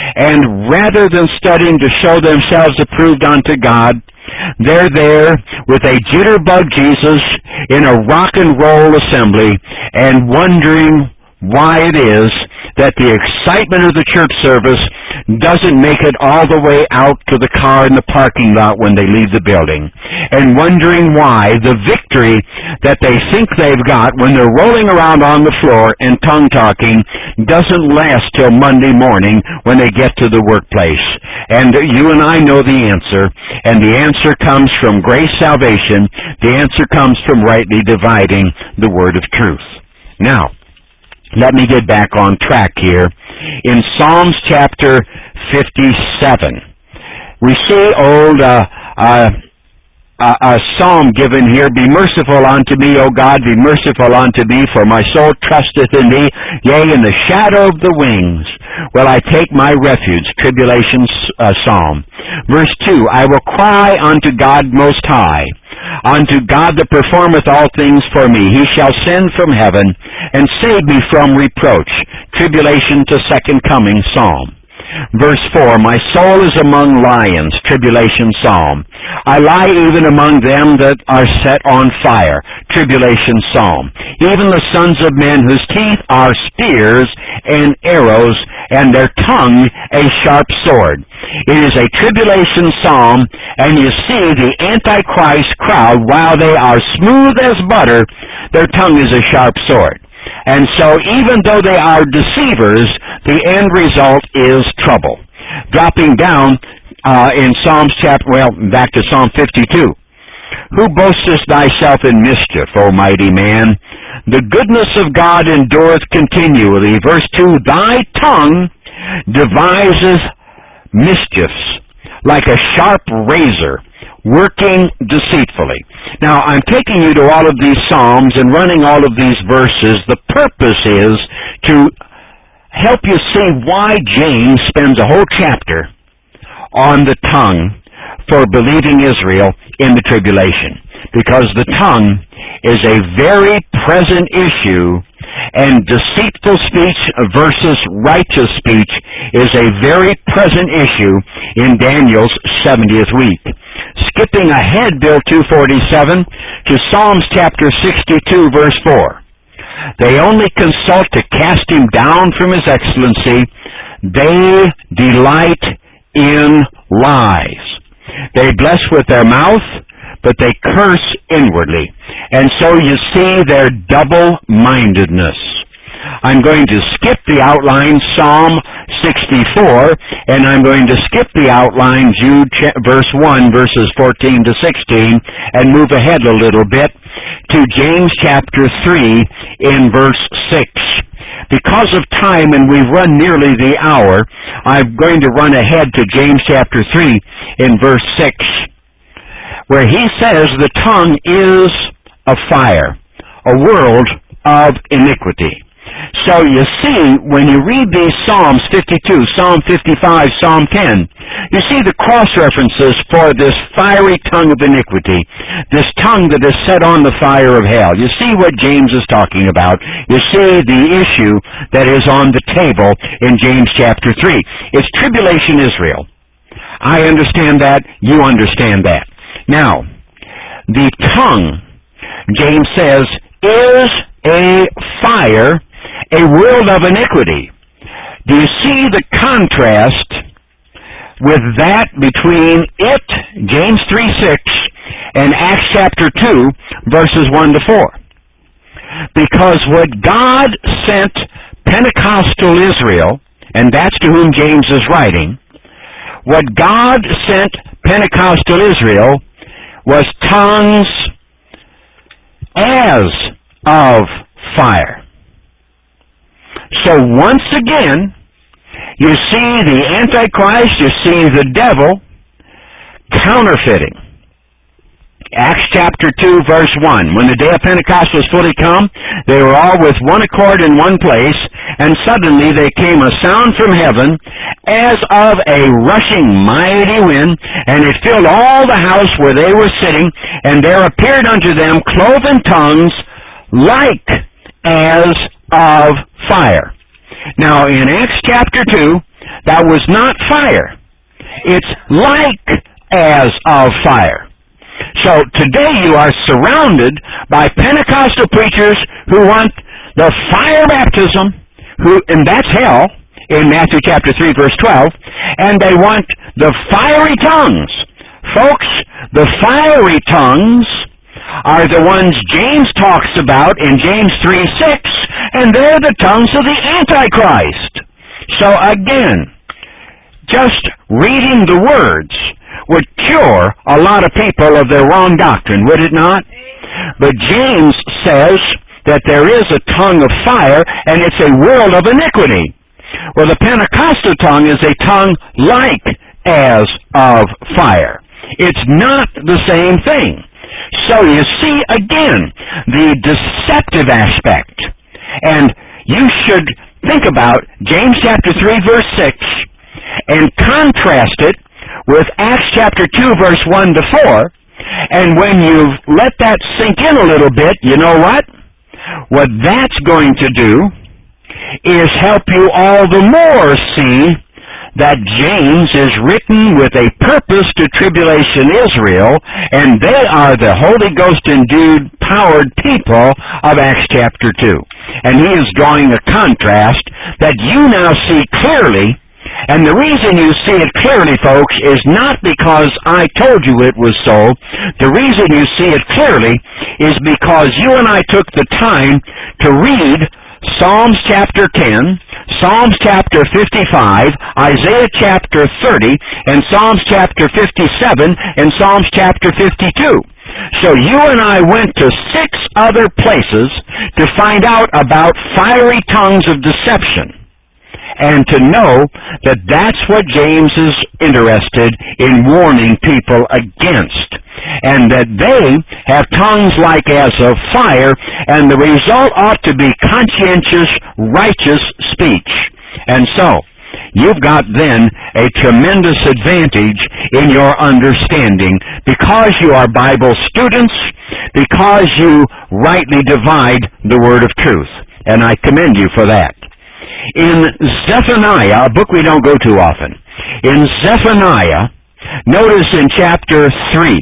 and rather than studying to show themselves approved unto God, they're there with a jitterbug Jesus in a rock and roll assembly and wondering why it is that the excitement of the church service doesn't make it all the way out to the car in the parking lot when they leave the building, and wondering why the victory that they think they've got when they're rolling around on the floor and tongue-talking doesn't last till Monday morning when they get to the workplace. And you and I know the answer, and the answer comes from grace salvation. The answer comes from rightly dividing the word of truth. Now, let me get back on track here. In Psalms chapter fifty-seven, we see old uh, uh, uh, a psalm given here, "Be merciful unto me, O God, be merciful unto me, for my soul trusteth in thee, yea, in the shadow of the wings will I take my refuge." Tribulation uh, psalm. Verse two, "I will cry unto God most high, unto God that performeth all things for me. He shall send from heaven and save me from reproach." Tribulation to second coming psalm. Verse four, "My soul is among lions." Tribulation psalm. "I lie even among them that are set on fire." Tribulation psalm. "Even the sons of men whose teeth are spears and arrows, and their tongue a sharp sword." It is a tribulation psalm, and you see the Antichrist crowd, while they are smooth as butter, their tongue is a sharp sword. And so even though they are deceivers, the end result is trouble. Dropping down uh, in Psalms chapter, well, back to Psalm fifty-two. "Who boastest thyself in mischief, O mighty man? The goodness of God endureth continually." Verse two, "Thy tongue devises mischiefs like a sharp razor, working deceitfully." Now, I'm taking you to all of these Psalms and running all of these verses. The purpose is to help you see why James spends a whole chapter on the tongue for believing Israel in the tribulation. Because the tongue is a very present issue, and deceitful speech versus righteous speech is a very present issue in Daniel's seventieth week. Skipping ahead, Bill two forty-seven, to Psalms chapter sixty-two, verse four. "They only consult to cast him down from his excellency. They delight in lies. They bless with their mouth, but they curse inwardly. And so you see their double-mindedness. I'm going to skip the outline, Psalm sixty-four, and I'm going to skip the outline, Jude verse one, verses fourteen to sixteen, and move ahead a little bit to James chapter three in verse six. Because of time, and we've run nearly the hour, I'm going to run ahead to James chapter three in verse six, where he says the tongue is a fire, a world of iniquity. So you see, when you read these Psalms fifty-two, Psalm fifty-five, Psalm ten, you see the cross-references for this fiery tongue of iniquity, this tongue that is set on the fire of hell. You see what James is talking about. You see the issue that is on the table in James chapter three. It's tribulation Israel. I understand that. You understand that. Now, the tongue, James says, is a fire, a world of iniquity. Do you see the contrast with that between it, James three six, and Acts chapter two, verses one to four? Because what God sent Pentecostal Israel, and that's to whom James is writing, what God sent Pentecostal Israel was tongues as of fire. So once again, you see the Antichrist, you see the devil counterfeiting. Acts chapter two, verse one. When the day of Pentecost was fully come, they were all with one accord in one place, and suddenly there came a sound from heaven as of a rushing mighty wind, and it filled all the house where they were sitting, and there appeared unto them cloven tongues like as of fire. Now, in Acts chapter two, that was not fire. It's like as of fire. So today you are surrounded by Pentecostal preachers who want the fire baptism, who, and that's hell, in Matthew chapter three, verse twelve, and they want the fiery tongues. Folks, the fiery tongues are the ones James talks about in James three six, and they're the tongues of the Antichrist. So again, just reading the words would cure a lot of people of their wrong doctrine, would it not? But James says that there is a tongue of fire, and it's a world of iniquity. Well, the Pentecostal tongue is a tongue like as of fire. It's not the same thing. So you see, again, the deceptive aspect. And you should think about James chapter three, verse six, and contrast it with Acts chapter two, verse one to four. And when you've let that sink in a little bit, you know what? What that's going to do is help you all the more see that James is written with a purpose to tribulation Israel, and they are the Holy Ghost-endued, powered people of Acts chapter two. And he is drawing a contrast that you now see clearly, and the reason you see it clearly, folks, is not because I told you it was so. The reason you see it clearly is because you and I took the time to read Psalms chapter ten, Psalms chapter fifty-five, Isaiah chapter thirty, and Psalms chapter fifty-seven, and Psalms chapter fifty-two. So you and I went to six other places to find out about fiery tongues of deception, and to know that that's what James is interested in warning people against, and that they have tongues like as of fire, and the result ought to be conscientious, righteous speech. And so, you've got then a tremendous advantage in your understanding because you are Bible students, because you rightly divide the word of truth. And I commend you for that. In Zephaniah, a book we don't go to often, in Zephaniah, notice in chapter three,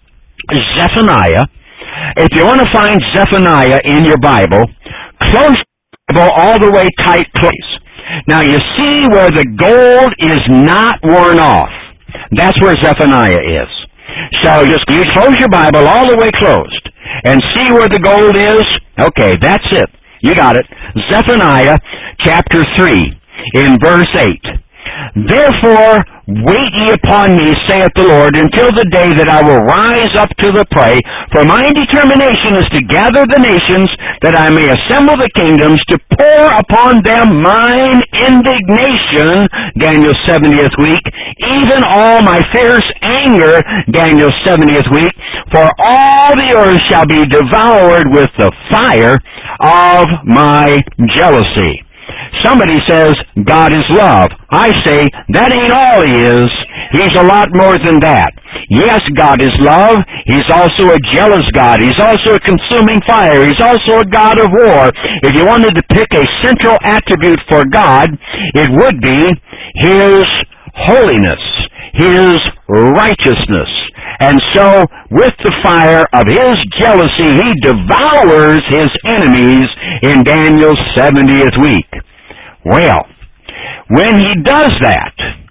Zephaniah, if you want to find Zephaniah in your Bible, close the Bible all the way tight place. Now you see where the gold is not worn off. That's where Zephaniah is. So just you close your Bible all the way closed and see where the gold is. Okay, that's it. You got it. Zephaniah chapter three in verse eight. Therefore, wait ye upon me, saith the Lord, until the day that I will rise up to the prey. For my determination is to gather the nations, that I may assemble the kingdoms, to pour upon them mine indignation, Daniel's seventieth week, even all my fierce anger, Daniel's seventieth week, for all the earth shall be devoured with the fire of my jealousy. Somebody says, God is love. I say, that ain't all He is. He's a lot more than that. Yes, God is love. He's also a jealous God. He's also a consuming fire. He's also a God of war. If you wanted to pick a central attribute for God, it would be His holiness, His righteousness. And so, with the fire of His jealousy, He devours His enemies in Daniel's seventieth week. Well, when He does that,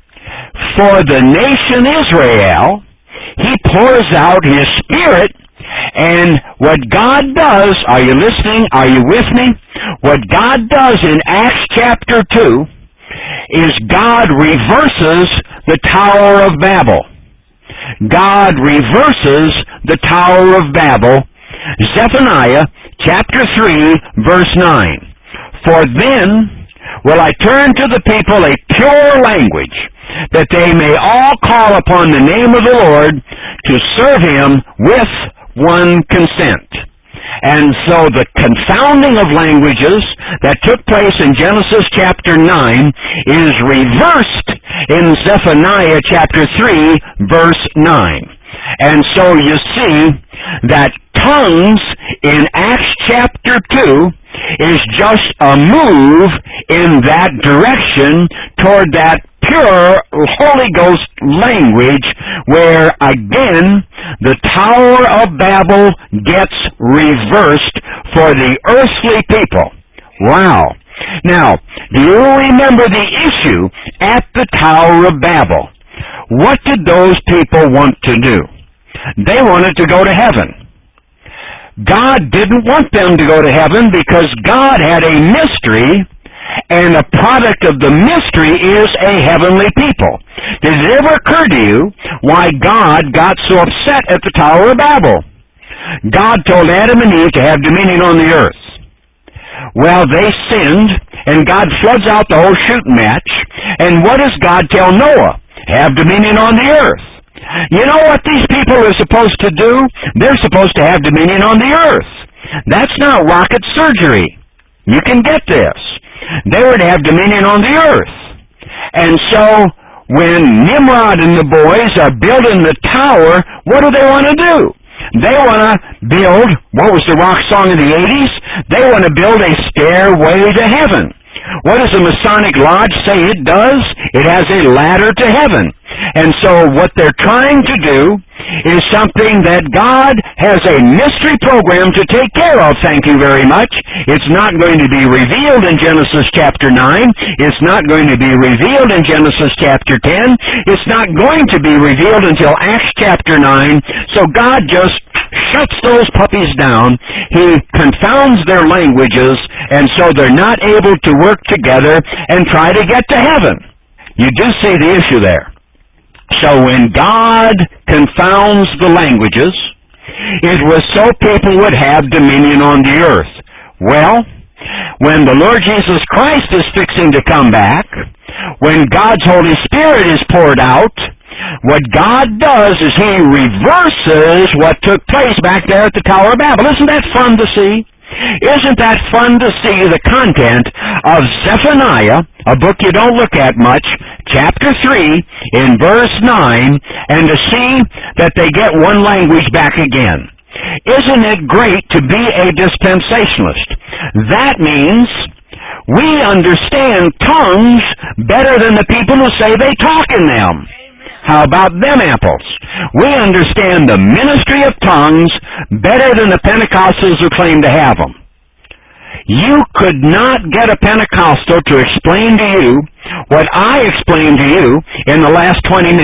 for the nation Israel, He pours out His Spirit, and what God does, are you listening? Are you with me? What God does in Acts chapter two is God reverses the Tower of Babel. God reverses the Tower of Babel. Zephaniah chapter three, verse nine. For then will I turn to the people a pure language, that they may all call upon the name of the Lord to serve Him with one consent. And so the confounding of languages that took place in Genesis chapter nine is reversed in Zephaniah chapter three, verse nine. And so you see that tongues in Acts chapter two is just a move in that direction toward that pure Holy Ghost language where, again, the Tower of Babel gets reversed for the earthly people. Wow. Now, do you remember the issue at the Tower of Babel? What did those people want to do? They wanted to go to heaven. God didn't want them to go to heaven because God had a mystery, and a product of the mystery is a heavenly people. Did it ever occur to you why God got so upset at the Tower of Babel? God told Adam and Eve to have dominion on the earth. Well, they sinned, and God floods out the whole shooting match, and what does God tell Noah? Have dominion on the earth. You know what these people are supposed to do? They're supposed to have dominion on the earth. That's not rocket surgery. You can get this. They were to have dominion on the earth. And so, when Nimrod and the boys are building the tower, what do they want to do? They want to build, what was the rock song in the eighties? They want to build a stairway to heaven. What does the Masonic Lodge say it does? It has a ladder to heaven. And so what they're trying to do is something that God has a mystery program to take care of, thank you very much. It's not going to be revealed in Genesis chapter nine. It's not going to be revealed in Genesis chapter ten. It's not going to be revealed until Acts chapter nine. So God just shuts those puppies down. He confounds their languages, and so they're not able to work together and try to get to heaven. You do see the issue there. So when God confounds the languages, it was so people would have dominion on the earth. Well, when the Lord Jesus Christ is fixing to come back, when God's Holy Spirit is poured out, what God does is He reverses what took place back there at the Tower of Babel. Isn't that fun to see? Isn't that fun to see the content of Zephaniah, a book you don't look at much, chapter three, in verse nine, and to see that they get one language back again? Isn't it great to be a dispensationalist? That means we understand tongues better than the people who say they talk in them. How about them apples? We understand the ministry of tongues better than the Pentecostals who claim to have them. You could not get a Pentecostal to explain to you what I explained to you in the last twenty minutes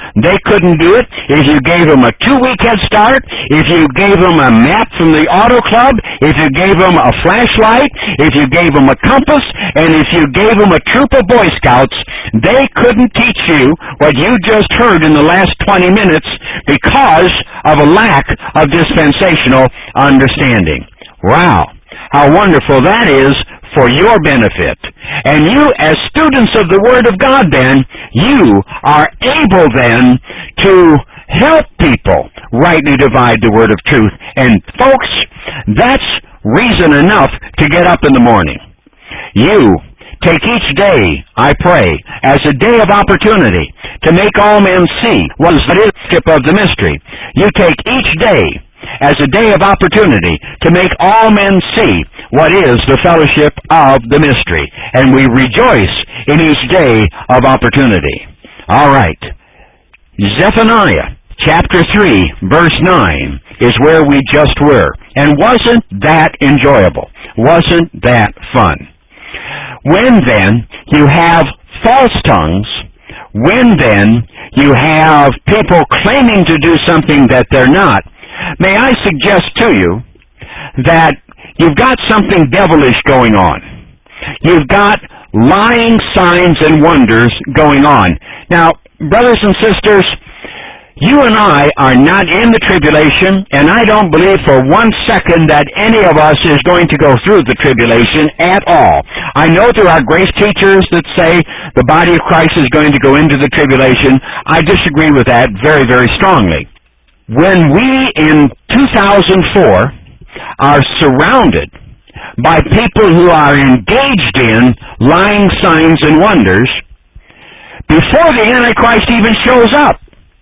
they couldn't do it. If you gave them a two-week head start, if you gave them a map from the auto club, if you gave them a flashlight, if you gave them a compass, and if you gave them a troop of Boy Scouts, they couldn't teach you what you just heard in the last twenty minutes because of a lack of dispensational understanding. Wow, how wonderful that is for your benefit. And you, as students of the Word of God then, you are able then to help people rightly divide the word of truth. And folks, that's reason enough to get up in the morning. You take each day, I pray, as a day of opportunity to make all men see what is the leadership of the mystery. You take each day as a day of opportunity to make all men see what is the fellowship of the mystery. And we rejoice in each day of opportunity. All right. Zephaniah chapter three, verse nine is where we just were. And wasn't that enjoyable? Wasn't that fun? When then you have false tongues, when then you have people claiming to do something that they're not, may I suggest to you that you've got something devilish going on. You've got lying signs and wonders going on. Now, brothers and sisters, you and I are not in the tribulation, and I don't believe for one second that any of us is going to go through the tribulation at all. I know there are grace teachers that say the body of Christ is going to go into the tribulation. I disagree with that very, very strongly. When we in two thousand four are surrounded by people who are engaged in lying signs and wonders, before the Antichrist even shows up,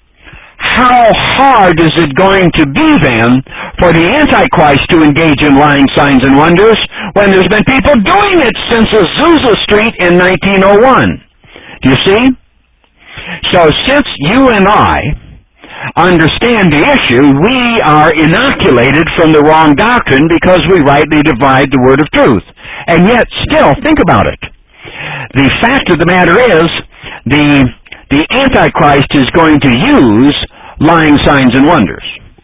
how hard is it going to be then for the Antichrist to engage in lying signs and wonders when there's been people doing it since Azusa Street in nineteen oh one? Do you see? So since you and I understand the issue, we are inoculated from the wrong doctrine because we rightly divide the word of truth. And yet, still, think about it. The fact of the matter is, the the Antichrist is going to use lying signs and wonders.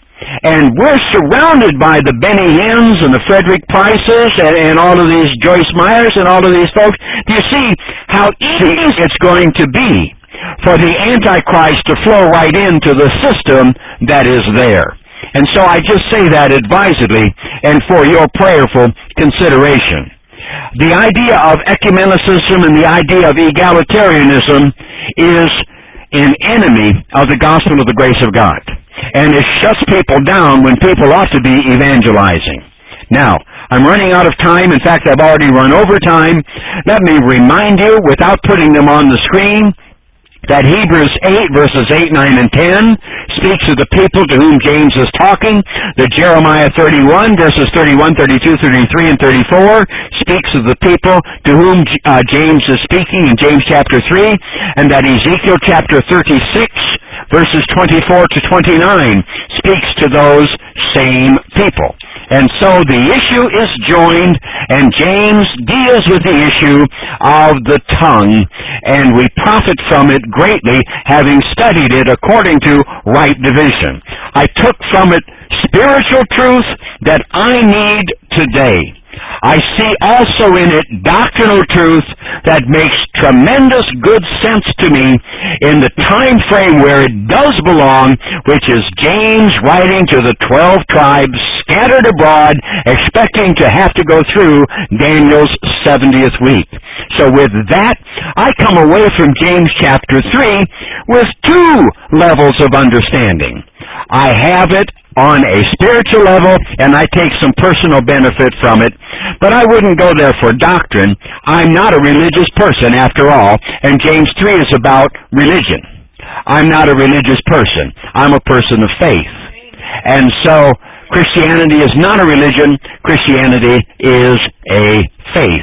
And we're surrounded by the Benny Hinn's and the Frederick Prices and, and all of these Joyce Myers and all of these folks. Do you see how easy it's going to be for the Antichrist to flow right into the system that is there? And so I just say that advisedly and for your prayerful consideration. The idea of ecumenicism and the idea of egalitarianism is an enemy of the gospel of the grace of God. And it shuts people down when people ought to be evangelizing. Now, I'm running out of time. In fact, I've already run over time. Let me remind you, without putting them on the screen, that Hebrews eight, verses eight, nine, and ten speaks of the people to whom James is talking. That Jeremiah thirty-one, verses thirty-one, thirty-two, thirty-three, and thirty-four speaks of the people to whom uh, James is speaking in James chapter three. And that Ezekiel chapter thirty-six, verses twenty-four to twenty-nine speaks to those same people. And so the issue is joined, and James deals with the issue of the tongue, and we profit from it greatly, having studied it according to right division. I took from it spiritual truth that I need today. I see also in it doctrinal truth that makes tremendous good sense to me in the time frame where it does belong, which is James writing to the twelve tribes scattered abroad, expecting to have to go through Daniel's seventieth week. So with that, I come away from James chapter three with two levels of understanding. I have it on a spiritual level, and I take some personal benefit from it, but I wouldn't go there for doctrine. I'm not a religious person, after all, and James three is about religion. I'm not a religious person. I'm a person of faith. And so Christianity is not a religion. Christianity is a faith.